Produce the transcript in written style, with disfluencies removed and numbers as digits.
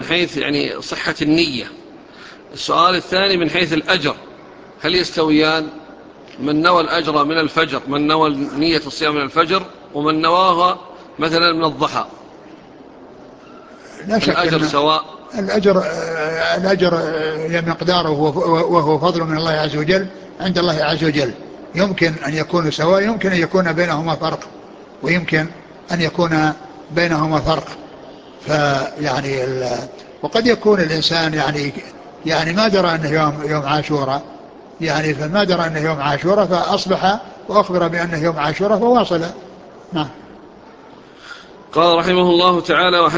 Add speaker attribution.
Speaker 1: حيث يعني صحة النية. السؤال الثاني من حيث الأجر، هل يستويان؟ من نوى الأجر من الفجر، من نوى نية الصيام من الفجر، ومن نواها مثلا من الضحى،
Speaker 2: لا شك
Speaker 1: الأجر
Speaker 2: أن
Speaker 1: سواء؟
Speaker 2: الأجر مقداره وهو فضل من الله عز وجل عند الله عز وجل، يمكن أن يكون سواء، يمكن أن يكون بينهما فرق، ويمكن أن يكون بينهما فرق. فيعني وقد يكون الإنسان يعني ما درى أنه يوم عاشوراء، يعني فما درى أنه يوم عاشوراء فأصبح وأخبر بأنه يوم عاشوراء فواصل. نعم.
Speaker 1: قال رحمه الله تعالى: